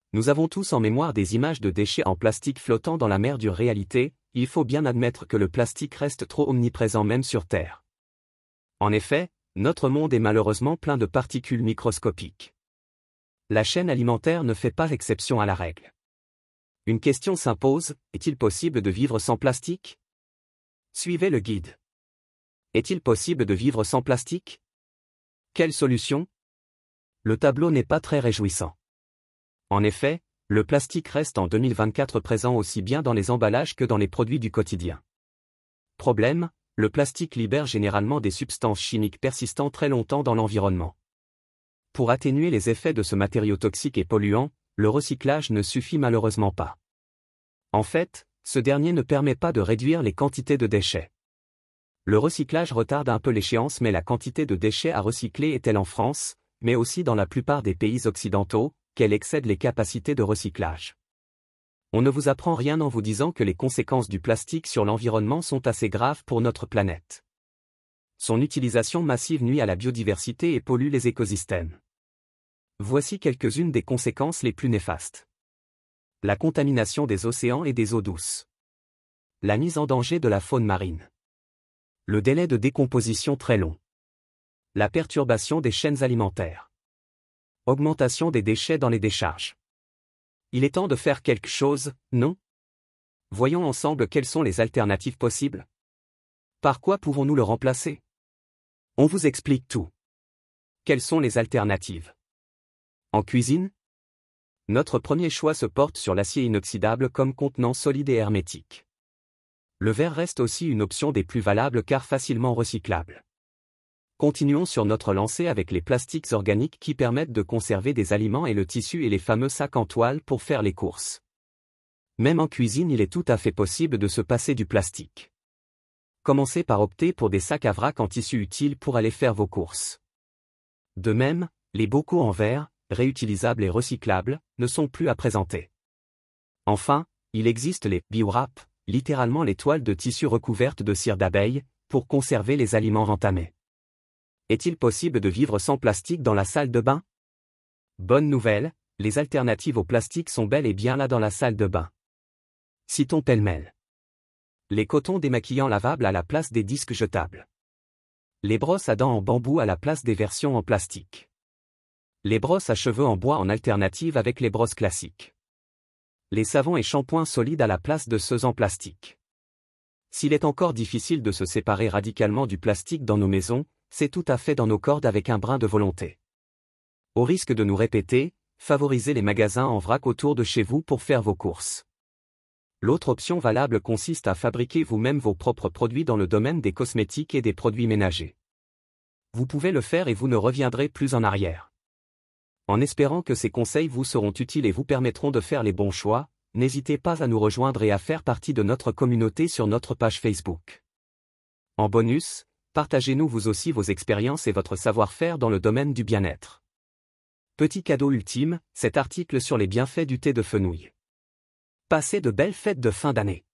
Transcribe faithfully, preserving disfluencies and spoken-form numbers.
Nous avons tous en mémoire des images de déchets en plastique flottant dans la mer dure réalité, il faut bien admettre que le plastique reste trop omniprésent même sur Terre. En effet, notre monde est malheureusement plein de particules microscopiques. La chaîne alimentaire ne fait pas exception à la règle. Une question s'impose, est-il possible de vivre sans plastique? Suivez le guide. Est-il possible de vivre sans plastique? Quelle solution? Le tableau n'est pas très réjouissant. En effet, le plastique reste en deux mille vingt-quatre présent aussi bien dans les emballages que dans les produits du quotidien. Problème, le plastique libère généralement des substances chimiques persistantes très longtemps dans l'environnement. Pour atténuer les effets de ce matériau toxique et polluant, le recyclage ne suffit malheureusement pas. En fait, ce dernier ne permet pas de réduire les quantités de déchets. Le recyclage retarde un peu l'échéance mais la quantité de déchets à recycler est telle en France, mais aussi dans la plupart des pays occidentaux, qu'elle excède les capacités de recyclage. On ne vous apprend rien en vous disant que les conséquences du plastique sur l'environnement sont assez graves pour notre planète. Son utilisation massive nuit à la biodiversité et pollue les écosystèmes. Voici quelques-unes des conséquences les plus néfastes. La contamination des océans et des eaux douces. La mise en danger de la faune marine. Le délai de décomposition très long. La perturbation des chaînes alimentaires. Augmentation des déchets dans les décharges. Il est temps de faire quelque chose, non? Voyons ensemble quelles sont les alternatives possibles. Par quoi pouvons-nous le remplacer? On vous explique tout. Quelles sont les alternatives? En cuisine? Notre premier choix se porte sur l'acier inoxydable comme contenant solide et hermétique. Le verre reste aussi une option des plus valables car facilement recyclable. Continuons sur notre lancée avec les plastiques organiques qui permettent de conserver des aliments et le tissu et les fameux sacs en toile pour faire les courses. Même en cuisine, il est tout à fait possible de se passer du plastique. Commencez par opter pour des sacs à vrac en tissu utile pour aller faire vos courses. De même, les bocaux en verre, réutilisables et recyclables, ne sont plus à présenter. Enfin, il existe les bio-wrap, littéralement les toiles de tissu recouvertes de cire d'abeille, pour conserver les aliments entamés. Est-il possible de vivre sans plastique dans la salle de bain? Bonne nouvelle, les alternatives au plastique sont bel et bien là dans la salle de bain. Citons pêle-mêle. Les cotons démaquillants lavables à la place des disques jetables. Les brosses à dents en bambou à la place des versions en plastique. Les brosses à cheveux en bois en alternative avec les brosses classiques. Les savons et shampoings solides à la place de ceux en plastique. S'il est encore difficile de se séparer radicalement du plastique dans nos maisons, c'est tout à fait dans nos cordes avec un brin de volonté. Au risque de nous répéter, favorisez les magasins en vrac autour de chez vous pour faire vos courses. L'autre option valable consiste à fabriquer vous-même vos propres produits dans le domaine des cosmétiques et des produits ménagers. Vous pouvez le faire et vous ne reviendrez plus en arrière. En espérant que ces conseils vous seront utiles et vous permettront de faire les bons choix, n'hésitez pas à nous rejoindre et à faire partie de notre communauté sur notre page Facebook. En bonus, partagez-nous vous aussi vos expériences et votre savoir-faire dans le domaine du bien-être. Petit cadeau ultime, cet article sur les bienfaits du thé de fenouil. Passez de belles fêtes de fin d'année.